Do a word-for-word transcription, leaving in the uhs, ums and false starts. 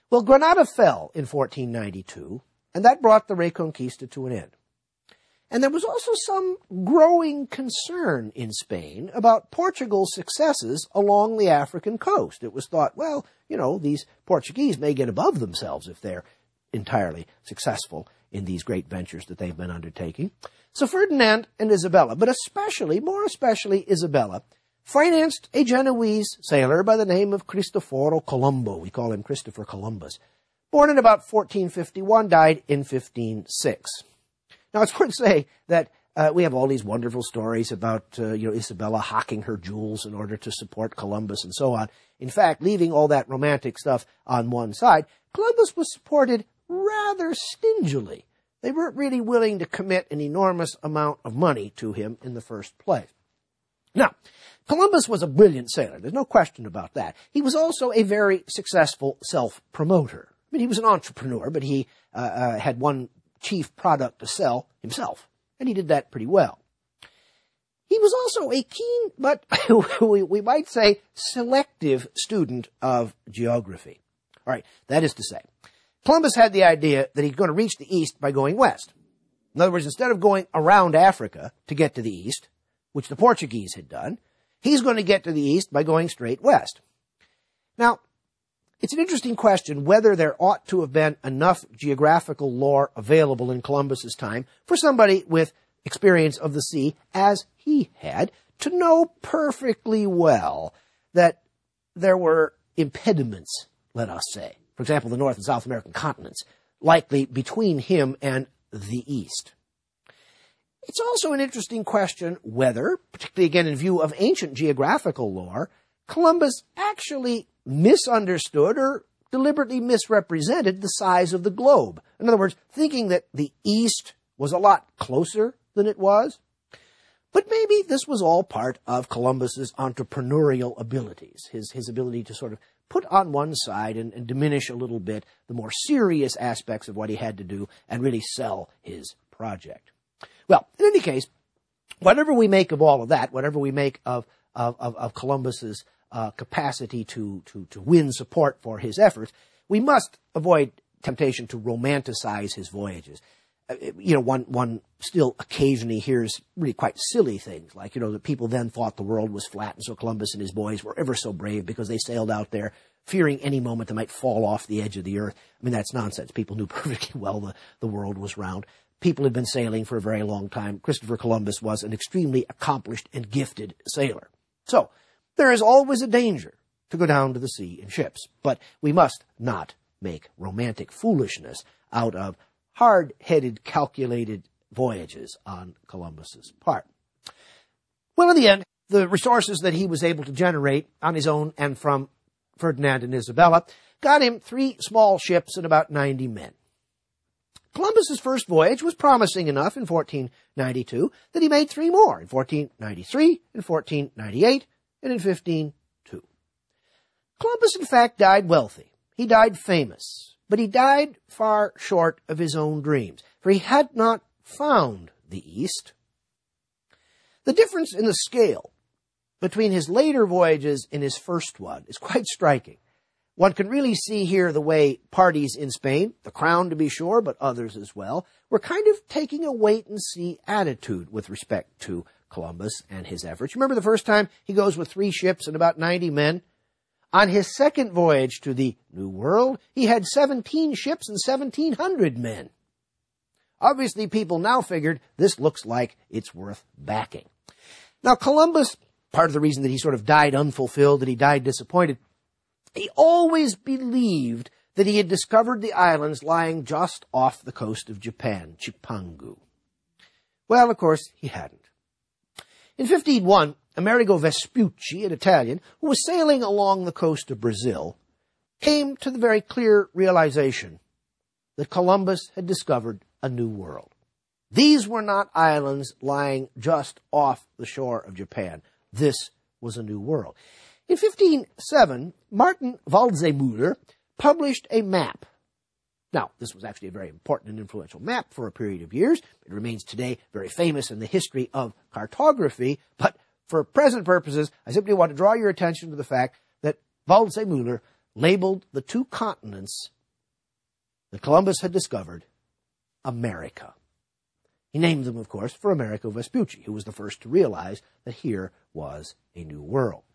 Well, Granada fell in fourteen ninety-two, and that brought the Reconquista to an end. And there was also some growing concern in Spain about Portugal's successes along the African coast. It was thought, well, you know, these Portuguese may get above themselves if they're entirely successful in these great ventures that they've been undertaking. So Ferdinand and Isabella, but especially, more especially Isabella, financed a Genoese sailor by the name of Cristoforo Colombo. We call him Christopher Columbus. Born in about fourteen fifty-one, died in fifteen oh six. Now, it's worth saying that uh, we have all these wonderful stories about, uh, you know, Isabella hawking her jewels in order to support Columbus and so on. In fact, leaving all that romantic stuff on one side, Columbus was supported rather stingily. They weren't really willing to commit an enormous amount of money to him in the first place. Now, Columbus was a brilliant sailor. There's no question about that. He was also a very successful self-promoter. I mean, he was an entrepreneur, but he uh, uh, had one chief product to sell himself, and he did that pretty well. He was also a keen, but we, we might say selective student of geography. All right, that is to say, Columbus had the idea that he's going to reach the east by going west. In other words, instead of going around Africa to get to the east, which the Portuguese had done, he's going to get to the east by going straight west. Now, it's an interesting question whether there ought to have been enough geographical lore available in Columbus's time for somebody with experience of the sea, as he had, to know perfectly well that there were impediments, let us say, for example, the North and South American continents, likely between him and the East. It's also an interesting question whether, particularly again in view of ancient geographical lore, Columbus actually misunderstood or deliberately misrepresented the size of the globe. In other words, thinking that the East was a lot closer than it was. But maybe this was all part of Columbus's entrepreneurial abilities, his, his ability to sort of put on one side and, and diminish a little bit the more serious aspects of what he had to do and really sell his project. Well, in any case, whatever we make of all of that, whatever we make of, of, of, of Columbus's uh, capacity to, to, to win support for his efforts, we must avoid temptation to romanticize his voyages. Uh, you know, one, one still occasionally hears really quite silly things, like, you know, that people then thought the world was flat, and so Columbus and his boys were ever so brave because they sailed out there fearing any moment they might fall off the edge of the earth. I mean, that's nonsense. People knew perfectly well the, the world was round. People had been sailing for a very long time. Christopher Columbus was an extremely accomplished and gifted sailor. So, there is always a danger to go down to the sea in ships, but we must not make romantic foolishness out of hard-headed, calculated voyages on Columbus's part. Well, in the end, the resources that he was able to generate on his own and from Ferdinand and Isabella got him three small ships and about ninety men. Columbus's first voyage was promising enough in fourteen ninety-two that he made three more in fourteen ninety-three, in fourteen ninety-eight, and in fifteen oh two. Columbus, in fact, died wealthy. He died famous, but he died far short of his own dreams, for he had not found the East. The difference in the scale between his later voyages and his first one is quite striking. One can really see here the way parties in Spain, the Crown to be sure, but others as well, were kind of taking a wait-and-see attitude with respect to Columbus and his efforts. Remember the first time he goes with three ships and about ninety men? On his second voyage to the New World, he had seventeen ships and seventeen hundred men. Obviously, people now figured this looks like it's worth backing. Now, Columbus, part of the reason that he sort of died unfulfilled, that he died disappointed, he always believed that he had discovered the islands lying just off the coast of Japan, Cipangu. Well, of course, he hadn't. In fifteen oh one, Amerigo Vespucci, an Italian, who was sailing along the coast of Brazil, came to the very clear realization that Columbus had discovered a new world. These were not islands lying just off the shore of Japan. This was a new world. In fifteen oh seven, Martin Waldseemüller published a map. Now, this was actually a very important and influential map for a period of years. It remains today very famous in the history of cartography, but for present purposes, I simply want to draw your attention to the fact that Waldseemüller labeled the two continents that Columbus had discovered America. He named them, of course, for Amerigo Vespucci, who was the first to realize that here was a new world.